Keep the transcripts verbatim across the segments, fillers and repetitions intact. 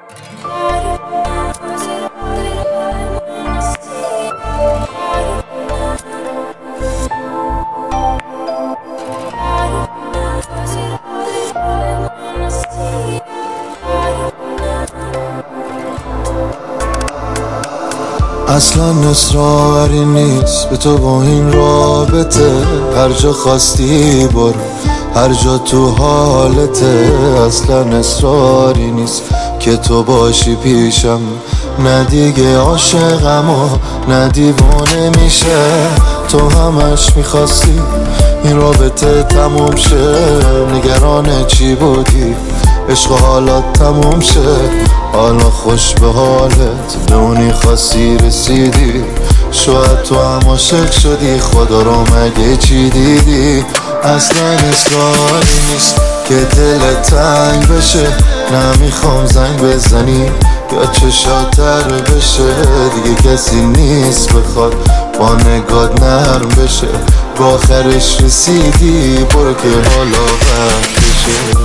اصلا اصراری نیست به تو با این رابطه، هر جا خواستی برو، هر جا تو حالته. اصلا اصراری نیست که تو باشی پیشم، نه دیگه عاشقم و نه دیوانه میشه. تو همش میخواستی این رابطه تموم شه، نگران چی بودی عشق حالا تموم شه. حالا خوش به حالت، به اونی خاصی رسیدی، شاید تو هم عاشق شدی، خدا رو مگه چی دیدی؟ اصلا اصراری نیست که دل تنگ بشه، نمیخوام زنگ بزنی یا چشات تر بشه. دیگه کسی نیست بخواد با نگات نرم بشه، با آخرش رسیدی، برو که حالا وقت بشه.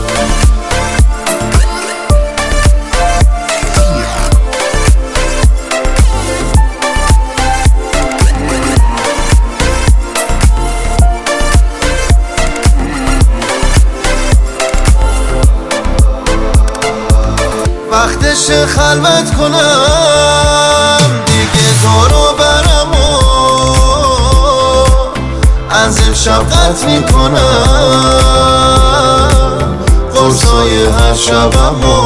وقتش خلوت کنم دیگه، دارو برم و از امشب قطع میکنم قرصای هر شبم و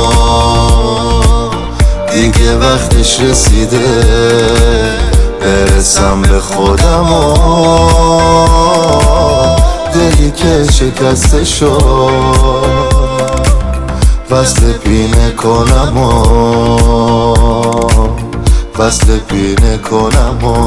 دیگه وقتش رسیده برسم به خودم و دلی که شکسته شد وصل پینه کنم و وصل پینه کنم و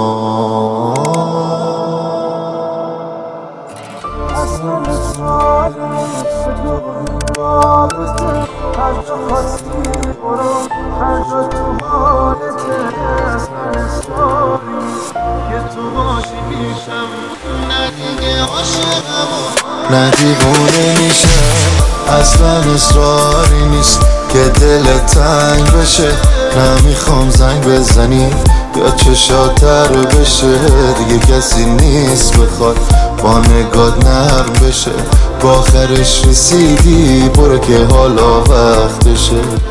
اصلا اصرار نیست تو رابطه، هر جا خواستی برو، هر جا تو حالته. اصلا اصرار نیست که تو باشی پیشم، نه دیگه عاشقم و نه دیوانه میشم. اصلا اصراری نیست که دل تنگ بشه، نمیخوام زنگ بزنی یا چشات تر بشه. دیگه کسی نیست بخواد با نگات نرم بشه، با آخرش رسیدی، برو که حالا وقتشه.